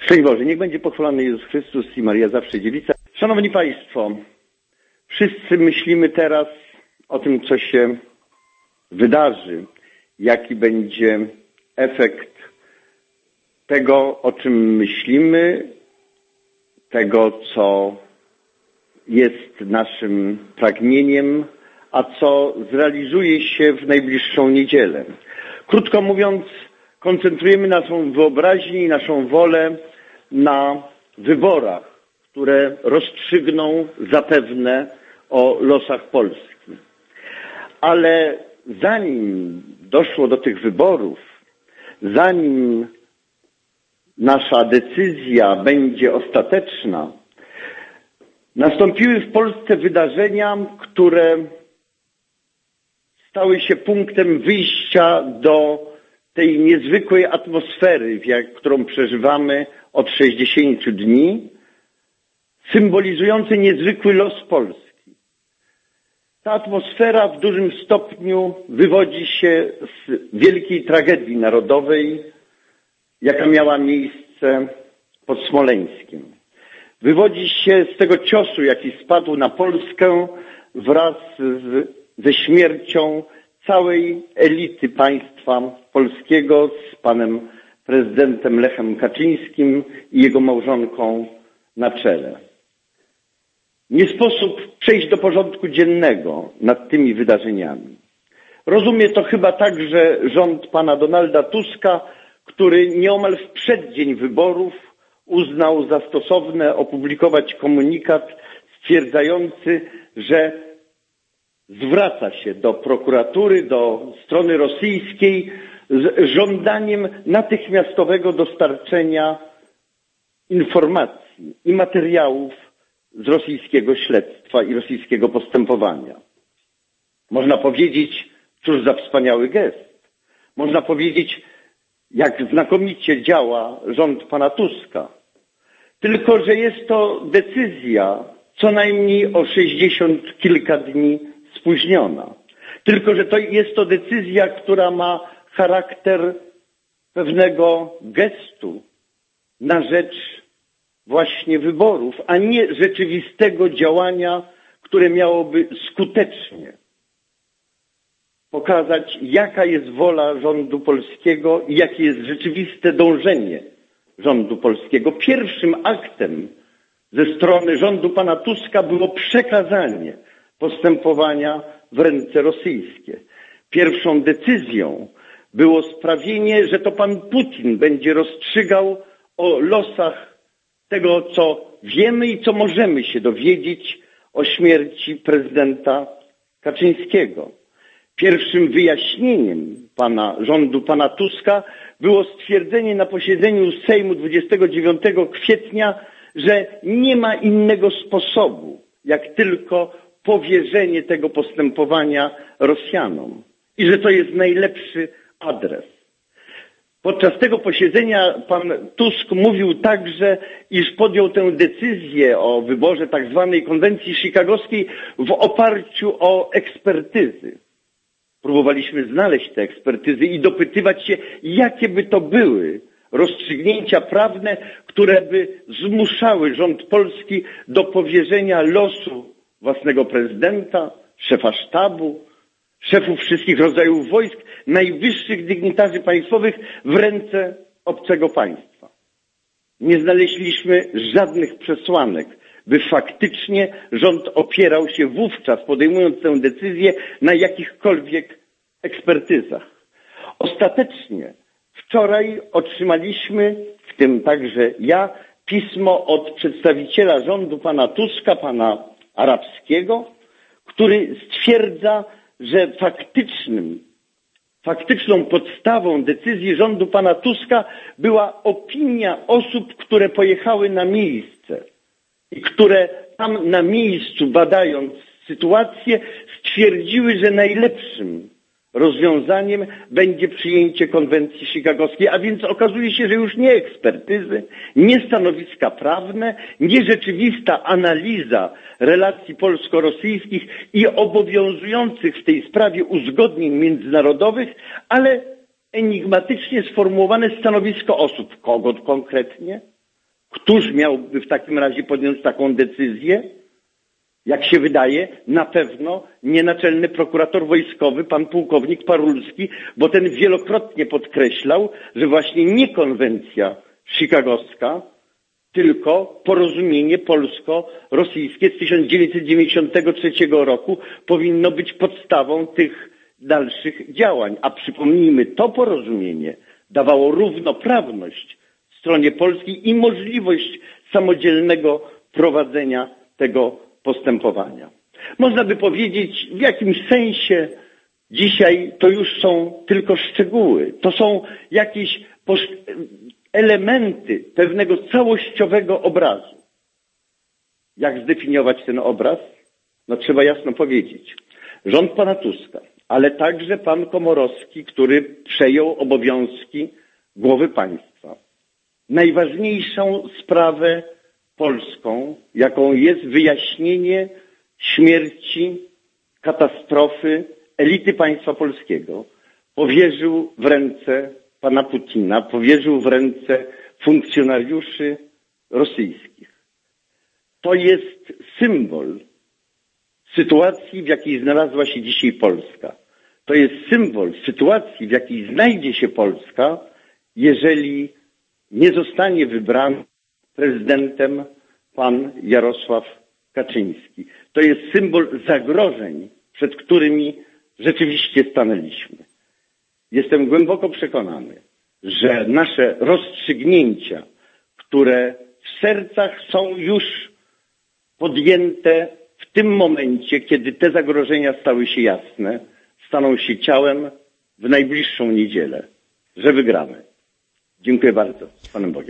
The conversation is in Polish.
Szczęść Boże, niech będzie pochwalony Jezus Chrystus i Maria zawsze dziewica. Szanowni Państwo, wszyscy myślimy teraz o tym, co się wydarzy, jaki będzie efekt tego, o czym myślimy, tego, co jest naszym pragnieniem, a co zrealizuje się w najbliższą niedzielę. Krótko mówiąc, koncentrujemy naszą wyobraźnię i naszą wolę na wyborach, które rozstrzygną zapewne o losach Polski. Ale zanim doszło do tych wyborów, zanim nasza decyzja będzie ostateczna, nastąpiły w Polsce wydarzenia, które stały się punktem wyjścia do tej niezwykłej atmosfery, którą przeżywamy od 60 dni, symbolizującej niezwykły los Polski. Ta atmosfera w dużym stopniu wywodzi się z wielkiej tragedii narodowej, jaka miała miejsce pod Smoleńskiem. Wywodzi się z tego ciosu, jaki spadł na Polskę wraz ze śmiercią całej elity państwa polskiego z panem prezydentem Lechem Kaczyńskim i jego małżonką na czele. Nie sposób przejść do porządku dziennego nad tymi wydarzeniami. Rozumie to chyba także rząd pana Donalda Tuska, który nieomal w przeddzień wyborów uznał za stosowne opublikować komunikat stwierdzający, że zwraca się do prokuratury, do strony rosyjskiej z żądaniem natychmiastowego dostarczenia informacji i materiałów z rosyjskiego śledztwa i rosyjskiego postępowania. Można powiedzieć, cóż za wspaniały gest. Można powiedzieć, jak znakomicie działa rząd pana Tuska. Tylko że jest to decyzja co najmniej o 60 kilka dni spóźniona. Tylko że jest to decyzja, która ma charakter pewnego gestu na rzecz właśnie wyborów, a nie rzeczywistego działania, które miałoby skutecznie pokazać, jaka jest wola rządu polskiego i jakie jest rzeczywiste dążenie rządu polskiego. Pierwszym aktem ze strony rządu pana Tuska było przekazanie postępowania w ręce rosyjskie. Pierwszą decyzją było sprawienie, że to pan Putin będzie rozstrzygał o losach tego, co wiemy i co możemy się dowiedzieć o śmierci prezydenta Kaczyńskiego. Pierwszym wyjaśnieniem rządu pana Tuska było stwierdzenie na posiedzeniu Sejmu 29 kwietnia, że nie ma innego sposobu, jak tylko powierzenie tego postępowania Rosjanom i że to jest najlepszy adres. Podczas tego posiedzenia pan Tusk mówił także, iż podjął tę decyzję o wyborze tak zwanej konwencji chicagowskiej w oparciu o ekspertyzy. Próbowaliśmy znaleźć te ekspertyzy i dopytywać się, jakie by to były rozstrzygnięcia prawne, które by zmuszały rząd polski do powierzenia losu własnego prezydenta, szefa sztabu, szefów wszystkich rodzajów wojsk, najwyższych dygnitarzy państwowych w ręce obcego państwa. Nie znaleźliśmy żadnych przesłanek, by faktycznie rząd opierał się wówczas, podejmując tę decyzję, na jakichkolwiek ekspertyzach. Ostatecznie wczoraj otrzymaliśmy, w tym także ja, pismo od przedstawiciela rządu pana Tuska, pana Arabskiego, który stwierdza, że faktyczną podstawą decyzji rządu pana Tuska była opinia osób, które pojechały na miejsce i które tam na miejscu, badając sytuację, stwierdziły, że najlepszym rozwiązaniem będzie przyjęcie konwencji chicagowskiej, a więc okazuje się, że już nie ekspertyzy, nie stanowiska prawne, nie rzeczywista analiza relacji polsko-rosyjskich i obowiązujących w tej sprawie uzgodnień międzynarodowych, ale enigmatycznie sformułowane stanowisko osób. Kogo konkretnie? Któż miałby w takim razie podjąć taką decyzję? Jak się wydaje, na pewno nie naczelny prokurator wojskowy, pan pułkownik Parulski, bo ten wielokrotnie podkreślał, że właśnie nie konwencja chicagowska, tylko porozumienie polsko-rosyjskie z 1993 roku powinno być podstawą tych dalszych działań. A przypomnijmy, to porozumienie dawało równoprawność stronie polskiej i możliwość samodzielnego prowadzenia tego postępowania. Można by powiedzieć, w jakimś sensie dzisiaj to już są tylko szczegóły. To są jakieś elementy pewnego całościowego obrazu. Jak zdefiniować ten obraz? No trzeba jasno powiedzieć. Rząd pana Tuska, ale także pan Komorowski, który przejął obowiązki głowy państwa. Najważniejszą sprawę polską, jaką jest wyjaśnienie śmierci, katastrofy elity państwa polskiego, powierzył w ręce pana Putina, powierzył w ręce funkcjonariuszy rosyjskich. To jest symbol sytuacji, w jakiej znalazła się dzisiaj Polska. To jest symbol sytuacji, w jakiej znajdzie się Polska, jeżeli nie zostanie wybrany prezydentem pan Jarosław Kaczyński. To jest symbol zagrożeń, przed którymi rzeczywiście stanęliśmy. Jestem głęboko przekonany, że nasze rozstrzygnięcia, które w sercach są już podjęte w tym momencie, kiedy te zagrożenia stały się jasne, staną się ciałem w najbliższą niedzielę, że wygramy. Dziękuję bardzo. Z Panem Bogiem.